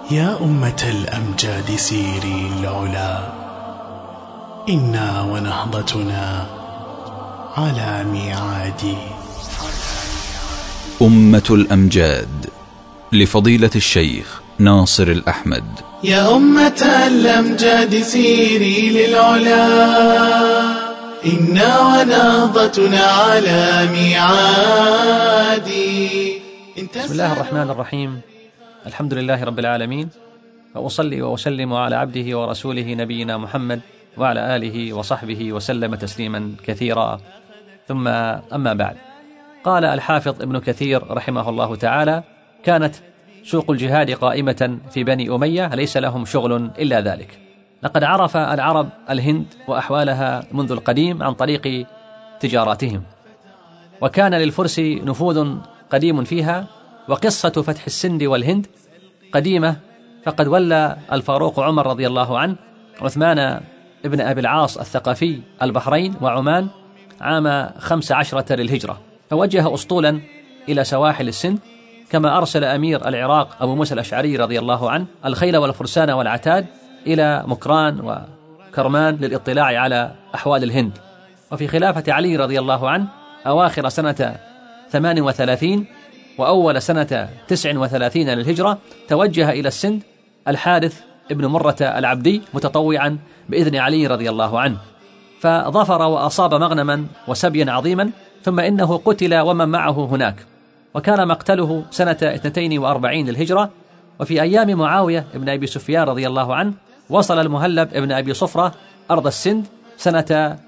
يا أمة الأمجاد سيري العلا، إنا ونهضتنا على ميعاد. أمة الأمجاد لفضيلة الشيخ ناصر الأحمد. يا أمة الأمجاد سيري للعلا، إنا ونهضتنا على ميعاد. بسم الله الرحمن الرحيم. الحمد لله رب العالمين، وأصلي وأسلم على عبده ورسوله نبينا محمد وعلى آله وصحبه وسلم تسليما كثيرا، ثم أما بعد. قال الحافظ ابن كثير رحمه الله تعالى: كانت سوق الجهاد قائمة في بني أمية، ليس لهم شغل إلا ذلك. لقد عرف العرب الهند وأحوالها منذ القديم عن طريق تجاراتهم، وكان للفرس نفوذ قديم فيها. وقصة فتح السند والهند قديمة، فقد ولى الفاروق عمر رضي الله عنه عثمان ابن أبي العاص الثقفي البحرين وعمان عام 15 للهجرة، فوجه أسطولا إلى سواحل السند، كما أرسل أمير العراق أبو موسى الأشعري رضي الله عنه الخيل والفرسان والعتاد إلى مكران وكرمان للإطلاع على أحوال الهند. وفي خلافة علي رضي الله عنه أواخر سنة 38 وأول سنة 39 للهجرة توجه إلى السند الحارث ابن مرة العبدي متطوعا بإذن علي رضي الله عنه، فظفر وأصاب مغنما وسبيا عظيما، ثم إنه قتل ومن معه هناك، وكان مقتله سنة 42 للهجرة. وفي أيام معاوية ابن أبي سفيان رضي الله عنه وصل المهلب ابن أبي صفرة أرض السند سنة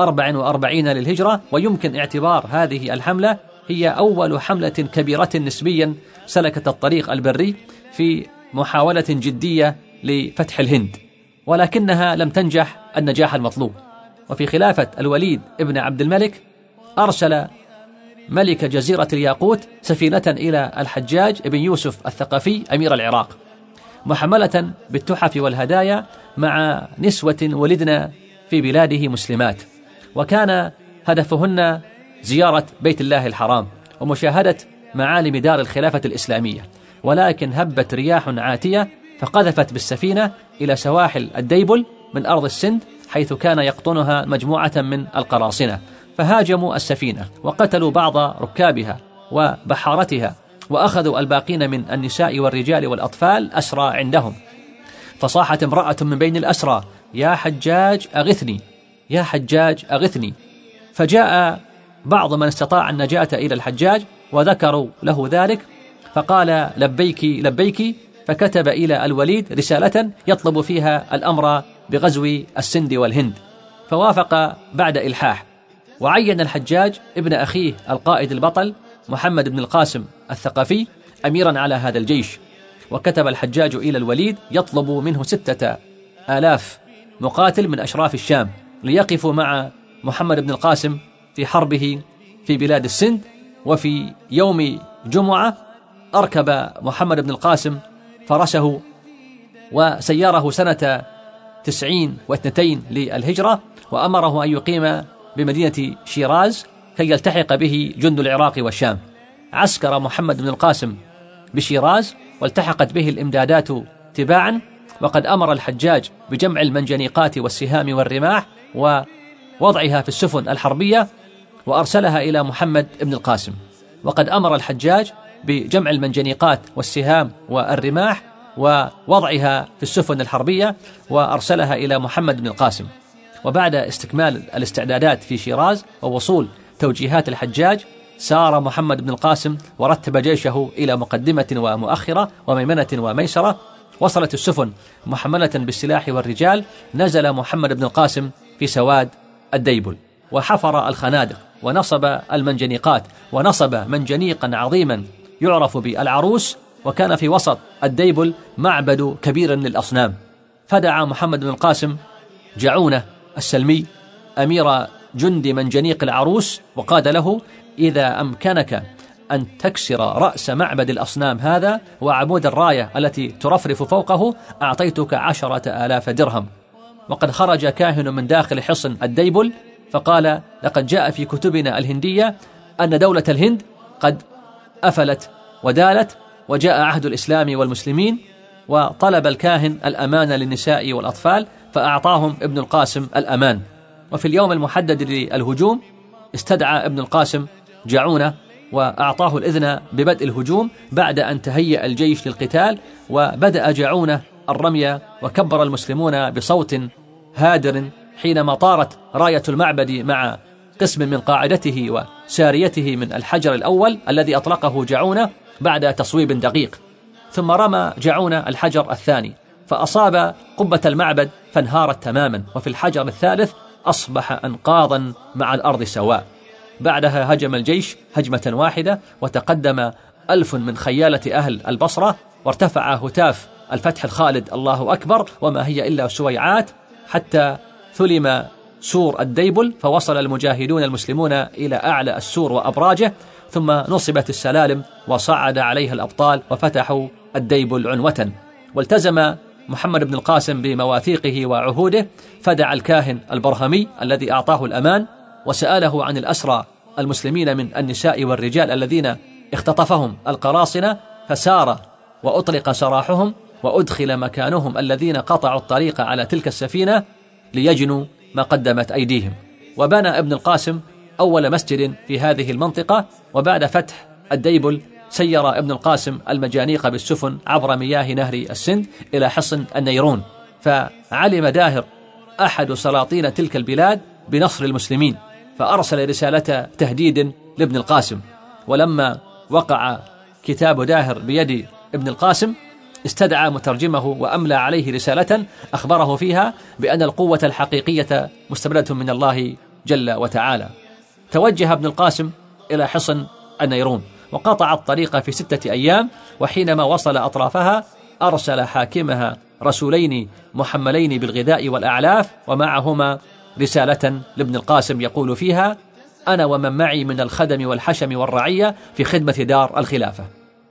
44 للهجرة، ويمكن اعتبار هذه الحملة هي أول حملة كبيرة نسبيا سلكت الطريق البري في محاولة جدية لفتح الهند، ولكنها لم تنجح النجاح المطلوب. وفي خلافة الوليد ابن عبد الملك أرسل ملك جزيرة الياقوت سفينة إلى الحجاج ابن يوسف الثقفي أمير العراق، محملة بالتحف والهدايا مع نسوة ولدنا في بلاده مسلمات، وكان هدفهن زيارة بيت الله الحرام ومشاهدة معالم دار الخلافة الإسلامية. ولكن هبت رياح عاتية فقذفت بالسفينة إلى سواحل الديبل من أرض السند، حيث كان يقطنها مجموعة من القراصنة، فهاجموا السفينة وقتلوا بعض ركابها وبحارتها، وأخذوا الباقين من النساء والرجال والأطفال أسرى عندهم. فصاحت امرأة من بين الأسرى: يا حجاج أغثني، يا حجاج أغثني. فجاء بعض من استطاع النجاة إلى الحجاج وذكروا له ذلك، فقال: لبيك لبيك، فكتب إلى الوليد رسالة يطلب فيها الأمر بغزو السند والهند، فوافق بعد إلحاح. وعين الحجاج ابن أخيه القائد البطل محمد بن القاسم الثقفي أميرا على هذا الجيش، وكتب الحجاج إلى الوليد يطلب منه 6000 مقاتل من أشراف الشام ليقفوا مع محمد بن القاسم في حربه في بلاد السند. وفي يوم جمعة أركب محمد بن القاسم فرسه وسيره سنة 92 للهجرة، وأمره أن يقيم بمدينة شيراز كي يلتحق به جند العراق والشام. عسكر محمد بن القاسم بشيراز والتحقت به الإمدادات تباعا، وقد أمر الحجاج بجمع المنجنيقات والسهام والرماح ووضعها في السفن الحربية وأرسلها إلى محمد بن القاسم. وقد أمر الحجاج بجمع المنجنيقات والسهام والرماح ووضعها في السفن الحربية وأرسلها إلى محمد بن القاسم. وبعد استكمال الاستعدادات في شيراز ووصول توجيهات الحجاج، سار محمد بن القاسم ورتب جيشه إلى مقدمة ومؤخرة وميمنة وميسرة. وصلت السفن محملة بالسلاح والرجال، نزل محمد بن القاسم في سواد الديبل وحفر الخنادق ونصب المنجنيقات، ونصب منجنيقا عظيما يعرف بالعروس، وكان في وسط الديبل معبد كبير للأصنام. فدعا محمد بن القاسم جعونة السلمي أمير جند منجنيق العروس وقال له: إذا أمكنك أن تكسر رأس معبد الأصنام هذا وعمود الراية التي ترفرف فوقه أعطيتك 10,000 درهم. وقد خرج كاهن من داخل حصن الديبل فقال: لقد جاء في كتبنا الهندية أن دولة الهند قد أفلت ودالت، وجاء عهد الإسلام والمسلمين، وطلب الكاهن الأمان للنساء والأطفال، فأعطاهم ابن القاسم الأمان. وفي اليوم المحدد للهجوم استدعى ابن القاسم جعونة وأعطاه الإذن ببدء الهجوم بعد أن تهيأ الجيش للقتال. وبدأ جعونة الرمي، وكبر المسلمون بصوت هادر حينما طارت راية المعبد مع قسم من قاعدته وساريته من الحجر الأول الذي أطلقه جعونة بعد تصويب دقيق، ثم رمى جعونة الحجر الثاني فأصاب قبة المعبد فانهارت تماما، وفي الحجر الثالث أصبح أنقاضا مع الأرض سواء. بعدها هجم الجيش هجمة واحدة، وتقدم 1000 من خيالة أهل البصرة، وارتفع هتاف الفتح الخالد الله أكبر وما هي إلا سويعات، حتى ثلم سور الديبل، فوصل المجاهدون المسلمون إلى أعلى السور وأبراجه، ثم نصبت السلالم وصعد عليها الأبطال وفتحوا الديبل عنوة. والتزم محمد بن القاسم بمواثيقه وعهوده، فدعا الكاهن البرهمي الذي أعطاه الأمان وسأله عن الأسرى المسلمين من النساء والرجال الذين اختطفهم القراصنة، فسار وأطلق سراحهم، وأدخل مكانهم الذين قطعوا الطريق على تلك السفينة ليجنوا ما قدمت أيديهم. وبنى ابن القاسم أول مسجد في هذه المنطقة. وبعد فتح الديبل سير ابن القاسم المجانيق بالسفن عبر مياه نهر السند إلى حصن النيرون، فعلم داهر أحد سلاطين تلك البلاد بنصر المسلمين، فأرسل رسالة تهديد لابن القاسم. ولما وقع كتاب داهر بيد ابن القاسم استدعى مترجمه وأملى عليه رسالة أخبره فيها بأن القوة الحقيقية مستمدة من الله جل وتعالى. توجه ابن القاسم إلى حصن النيرون وقطع الطريق في 6 أيام، وحينما وصل أطرافها أرسل حاكمها رسولين محملين بالغذاء والأعلاف، ومعهما رسالة لابن القاسم يقول فيها: أنا ومن معي من الخدم والحشم والرعية في خدمة دار الخلافة.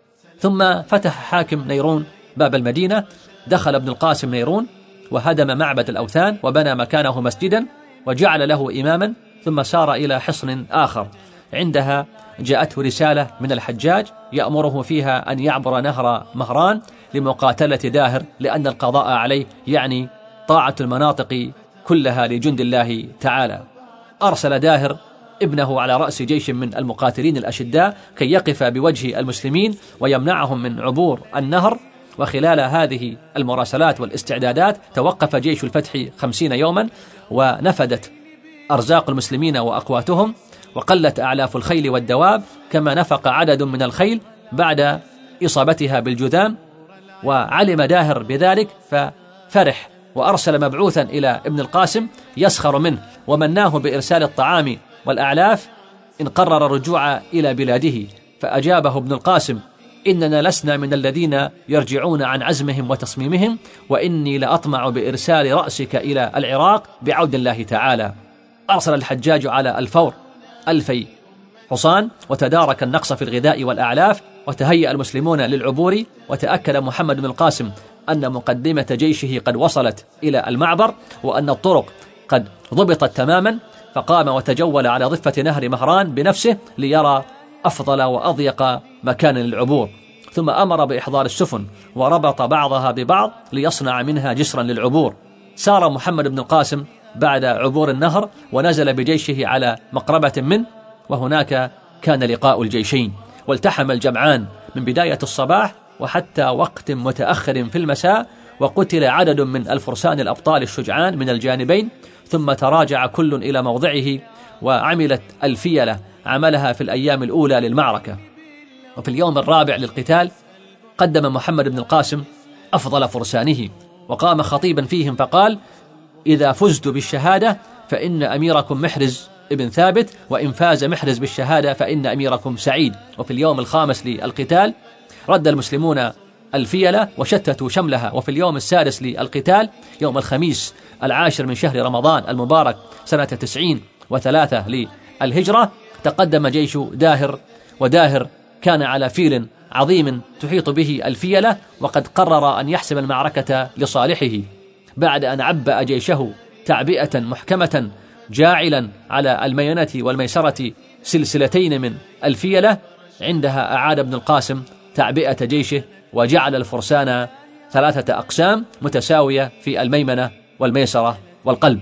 ثم فتح حاكم نيرون باب المدينة، دخل ابن القاسم نيرون وهدم معبد الأوثان وبنى مكانه مسجدا وجعل له إماما، ثم سار إلى حصن آخر. عندها جاءته رسالة من الحجاج يأمره فيها أن يعبر نهر مهران لمقاتلة داهر، لأن القضاء عليه يعني طاعة المناطق كلها لجند الله تعالى. أرسل داهر ابنه على رأس جيش من المقاتلين الأشداء كي يقف بوجه المسلمين ويمنعهم من عبور النهر. وخلال هذه المراسلات والاستعدادات توقف جيش الفتح 50 يوما، ونفدت أرزاق المسلمين وأقواتهم، وقلت أعلاف الخيل والدواب، كما نفق عدد من الخيل بعد إصابتها بالجذام. وعلم داهر بذلك ففرح، وأرسل مبعوثا إلى ابن القاسم يسخر منه، ومناه بإرسال الطعام والأعلاف إن قرر الرجوع إلى بلاده. فأجابه ابن القاسم: إننا لسنا من الذين يرجعون عن عزمهم وتصميمهم، وإني لأطمع بإرسال رأسك إلى العراق بعود الله تعالى. أرسل الحجاج على الفور 2000 حصان، وتدارك النقص في الغذاء والأعلاف، وتهيأ المسلمون للعبور. وتأكد محمد بن القاسم أن مقدمة جيشه قد وصلت إلى المعبر، وأن الطرق قد ضبطت تماما، فقام وتجول على ضفة نهر مهران بنفسه ليرى أفضل وأضيق مكان للعبور. ثم أمر بإحضار السفن وربط بعضها ببعض ليصنع منها جسرا للعبور. سار محمد بن القاسم بعد عبور النهر ونزل بجيشه على مقربة منه، وهناك كان لقاء الجيشين، والتحم الجمعان من بداية الصباح وحتى وقت متأخر في المساء، وقتل عدد من الفرسان الأبطال الشجعان من الجانبين، ثم تراجع كل إلى موضعه، وعملت الفيلة عملها في الأيام الأولى للمعركة. وفي اليوم الرابع للقتال قدم محمد بن القاسم أفضل فرسانه، وقام خطيبا فيهم فقال: إذا فزت بالشهادة فإن أميركم محرز ابن ثابت، وإن فاز محرز بالشهادة فإن أميركم سعيد. وفي اليوم الخامس للقتال رد المسلمون الفيلة وشتتوا شملها. وفي اليوم السادس للقتال يوم الخميس 10 من شهر رمضان المبارك سنة 93 للهجرة تقدم جيش داهر، وداهر كان على فيل عظيم تحيط به الفيلة، وقد قرر أن يحسم المعركة لصالحه بعد أن عبأ جيشه تعبئة محكمة، جاعلا على الميمنة والميسرة سلسلتين من الفيلة. عندها أعاد ابن القاسم تعبئة جيشه وجعل الفرسان 3 أقسام متساوية في الميمنة والميسرة والقلب.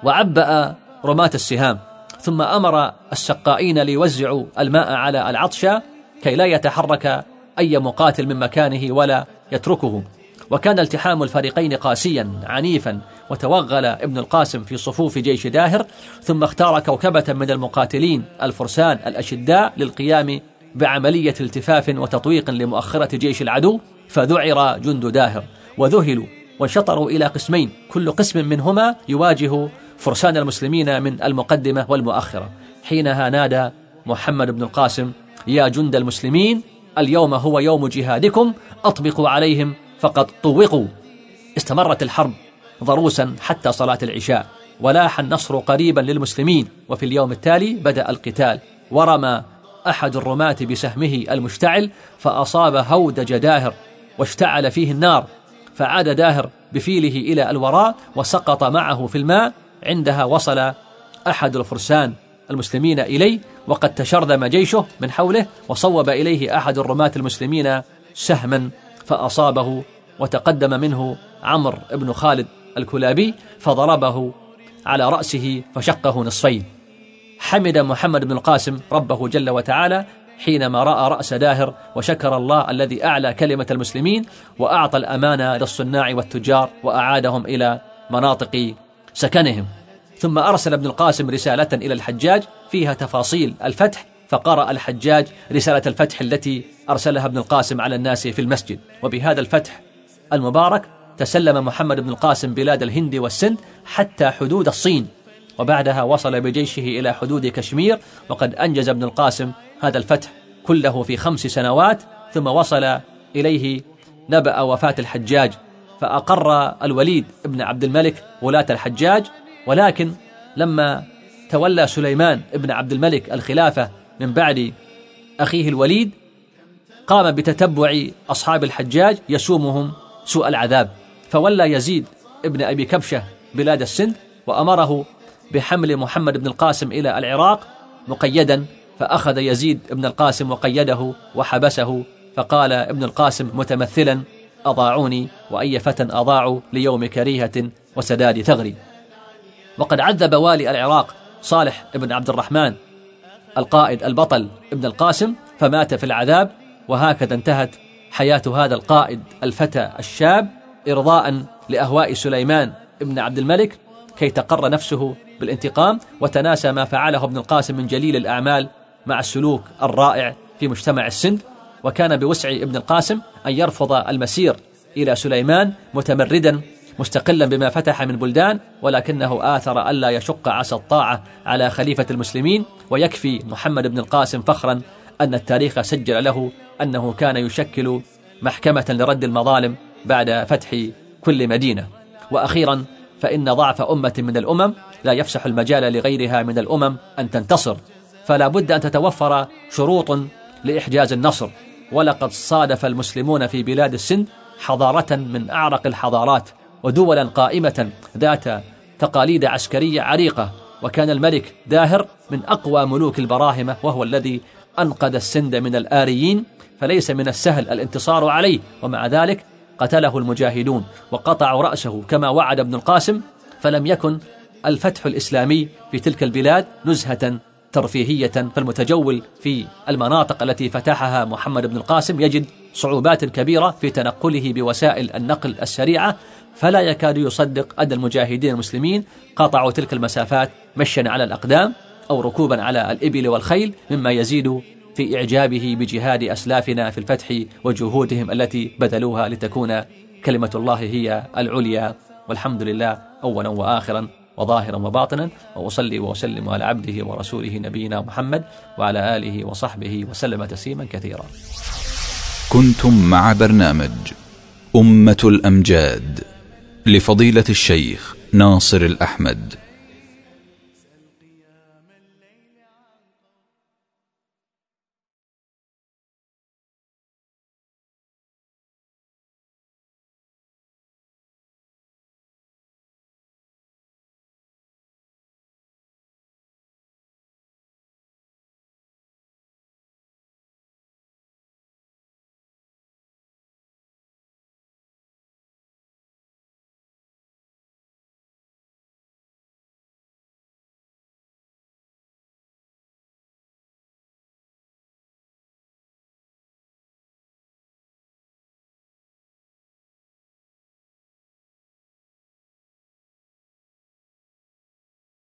وعبأ رماة السهام، ثم أمر السقائين ليوزعوا الماء على العطشى كي لا يتحرك أي مقاتل من مكانه ولا يتركه. وكان التحام الفريقين قاسيا عنيفا، وتوغل ابن القاسم في صفوف جيش داهر، ثم اختار كوكبة من المقاتلين الفرسان الأشداء للقيام بعملية التفاف وتطويق لمؤخرة جيش العدو، فذعر جند داهر وذهلوا وانشطروا إلى قسمين، كل قسم منهما يواجه فرسان المسلمين من المقدمة والمؤخرة. حينها نادى محمد بن القاسم: يا جند المسلمين، اليوم هو يوم جهادكم، أطبقوا عليهم فقد طوقوا. استمرت الحرب ضروسا حتى صلاة العشاء، ولاح النصر قريبا للمسلمين. وفي اليوم التالي بدأ القتال، ورمى أحد الرماة بسهمه المشتعل فأصاب هودج داهر واشتعل فيه النار، فعاد داهر بفيله إلى الوراء وسقط معه في الماء. عندها وصل أحد الفرسان المسلمين إليه وقد تشرذم جيشه من حوله، وصوب إليه أحد الرماة المسلمين سهما فأصابه، وتقدم منه عمرو بن خالد الكلابي فضربه على رأسه فشقه نصفين. حمد محمد بن القاسم ربه جل وتعالى حينما رأى رأس داهر، وشكر الله الذي أعلى كلمة المسلمين وأعطى الأمانة للصناع والتجار وأعادهم إلى مناطق سكنهم. ثم أرسل ابن القاسم رسالة إلى الحجاج فيها تفاصيل الفتح، فقرأ الحجاج رسالة الفتح التي أرسلها ابن القاسم على الناس في المسجد. وبهذا الفتح المبارك تسلم محمد بن القاسم بلاد الهند والسند حتى حدود الصين، وبعدها وصل بجيشه إلى حدود كشمير. وقد أنجز ابن القاسم هذا الفتح كله في 5 سنوات. ثم وصل إليه نبأ وفاة الحجاج، فأقر الوليد بن عبد الملك ولاة الحجاج. ولكن لما تولى سليمان بن عبد الملك الخلافة من بعد أخيه الوليد، قام بتتبع أصحاب الحجاج يسومهم سوء العذاب، فولى يزيد ابن أبي كبشة بلاد السند، وأمره بحمل محمد بن القاسم إلى العراق مقيدا. فأخذ يزيد ابن القاسم وقيده وحبسه، فقال ابن القاسم متمثلا: أضاعوني وأي فتى أضاعوا ليوم كريهة وسداد ثغري. وقد عذب والي العراق صالح ابن عبد الرحمن القائد البطل ابن القاسم، فمات في العذاب. وهكذا انتهت حياة هذا القائد الفتى الشاب، إرضاء لأهواء سليمان ابن عبد الملك كي تقر نفسه بالانتقام، وتناسى ما فعله ابن القاسم من جليل الأعمال مع السلوك الرائع في مجتمع السند. وكان بوسع ابن القاسم أن يرفض المسير إلى سليمان متمردا مستقلا بما فتح من بلدان، ولكنه آثر ألا يشق عصا الطاعة على خليفة المسلمين. ويكفي محمد بن القاسم فخرا أن التاريخ سجل له أنه كان يشكل محكمة لرد المظالم بعد فتح كل مدينة. وأخيرا، فإن ضعف أمة من الأمم لا يفسح المجال لغيرها من الأمم أن تنتصر، فلا بد أن تتوفر شروط لإحجاز النصر. ولقد صادف المسلمون في بلاد السند حضارة من أعرق الحضارات، ودولا قائمة ذات تقاليد عسكرية عريقة. وكان الملك داهر من أقوى ملوك البراهمة، وهو الذي أنقذ السند من الآريين، فليس من السهل الانتصار عليه. ومع ذلك قتله المجاهدون وقطعوا رأسه كما وعد ابن القاسم. فلم يكن الفتح الإسلامي في تلك البلاد نزهة ترفيهية، فالمتجول في المناطق التي فتحها محمد بن القاسم يجد صعوبات كبيرة في تنقله بوسائل النقل السريعة، فلا يكاد يصدق أن المجاهدين المسلمين قطعوا تلك المسافات مشيا على الأقدام أو ركوبا على الإبل والخيل، مما يزيد في إعجابه بجهاد أسلافنا في الفتح وجهودهم التي بذلوها لتكون كلمة الله هي العليا. والحمد لله أولا وآخرا وظاهرا وباطنا، وأصلي وأسلم على عبده ورسوله نبينا محمد وعلى آله وصحبه وسلم تسليما كثيرا. كنتم مع برنامج أمة الأمجاد لفضيلة الشيخ ناصر الأحمد.